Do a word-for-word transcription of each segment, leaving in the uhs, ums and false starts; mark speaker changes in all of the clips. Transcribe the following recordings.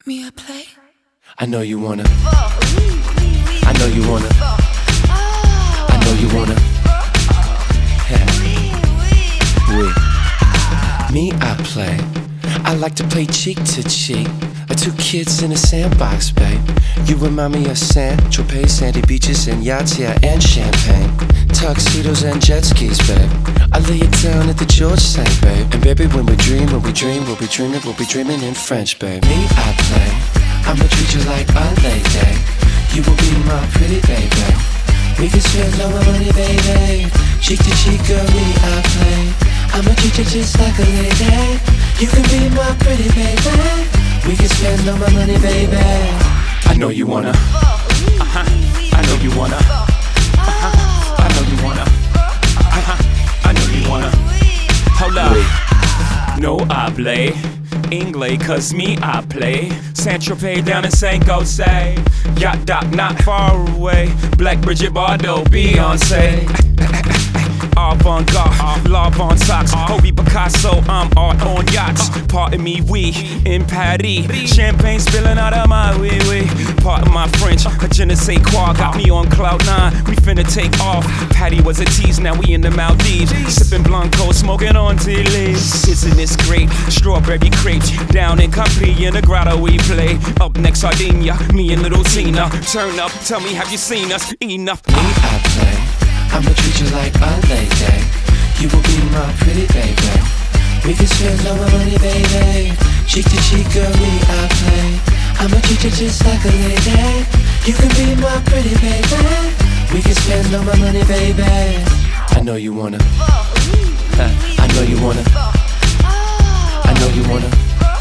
Speaker 1: Me, I play.
Speaker 2: I know you wanna. I know you wanna. I know you wanna. We. Me, I play. I like to play cheek to cheek. Like two kids in a sandbox, babe. You remind me of Saint-Tropez, sandy beaches and yachts, yeah, and champagne. Tuxedos and jet skis, babe. I lay it down at the George Saint, babe. And baby, when we dream, when we dream, we'll be dreaming, we'll be dreaming in French, babe. Me, I play. I'ma treat you like a lady. You will be my pretty baby. We can spend all my money, baby. Cheek to cheek, girl, me, I play. I'ma treat you just like a lady. You can be my pretty baby. We can spend all my money, baby. I know you wanna. Uh-huh. I know you wanna. Uh-huh. I know you wanna. Uh-huh. I know you wanna. Hold up. No hable English, cause me I play Saint-Tropez down in Saint Gose. Yacht dock not far away. Black Bridget Bardot, Beyonce. Avant-garde, love on socks. Hobie Picasso, I'm art on yachts. Pardon me, we in Paris. Champagne spilling out of my wee wee. Pardon my French, a je ne sais quoi got me on cloud nine. We finna take off. Patty was a tease, now we in the Maldives. Sipping Blanco, smoking on tea leaves. Isn't this great? Strawberry crepes down in Capri in the grotto we play. Up next Sardinia, me and little Tina. Turn up, tell me have you seen us? Enough. Me I play. I'ma treat you like a lady. You will be my pretty baby. We can spend all my money, baby. Cheek to cheek, girl, me I play. I'ma treat you just like a lady. You can be my pretty baby. We can spend all my money, baby. I know you wanna. I know you wanna. I know you wanna.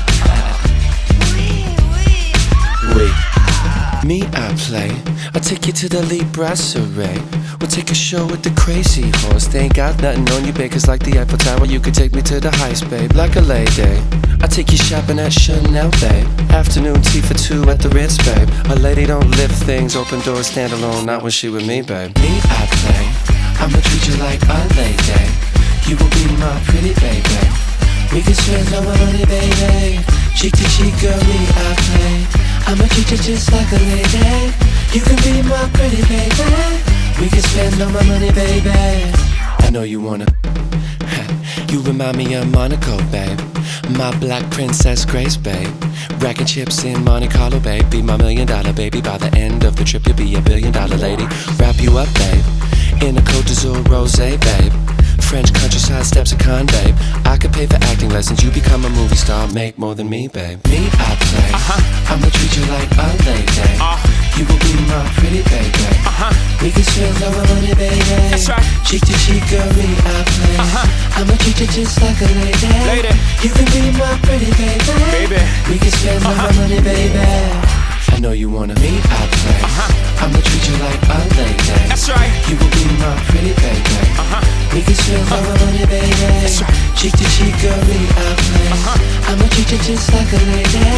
Speaker 2: We. Me, I play. I'll take you to the Lee Brasserie. We'll take a show with the Crazy Horse. They ain't got nothing on you, babe, cause like the Eiffel Tower, you could take me to the heist, babe, like a lady. I'll take you shopping at Chanel, babe. Afternoon tea for two at the Ritz, babe. A lady don't lift things, open doors, stand alone, not when she with me, babe. Me, I play. I'ma treat you like a lady. You will be my pretty baby. We can spend all my money, baby. Cheek to cheek, girl, me, I play. I'ma treat you just like a lady. You can be my pretty baby. We can spend all my money, baby. I know you wanna. You remind me of Monaco, babe. My black princess Grace, babe. Racking chips in Monte Carlo, babe. Be my million dollar baby. By the end of the trip, you'll be a billion dollar lady. Wrap you up, babe, in a Côte d'Azur rosé, babe. French countryside steps a con, babe. I could pay for acting lessons. You become a movie star, make more than me, babe. Me, I play. Uh-huh. I'ma treat you like a lady. Uh. You will be my pretty baby. Uh-huh. We can spend all my money, baby. That's right. Cheek to cheek, girl, me, I play. Uh-huh. I'ma treat you just like a lady. Lady. You can be my pretty baby. Baby. We can spend uh-huh. all my money, baby. I know you wanna. Me, I play. Uh-huh. I'ma treat you like a lady. That's right. You will be my pretty baby. Uh-huh. We can spend uh-huh. all my money, baby. That's right. Cheek to cheek, girl, me, I play. Uh-huh. I'ma treat you just like a lady.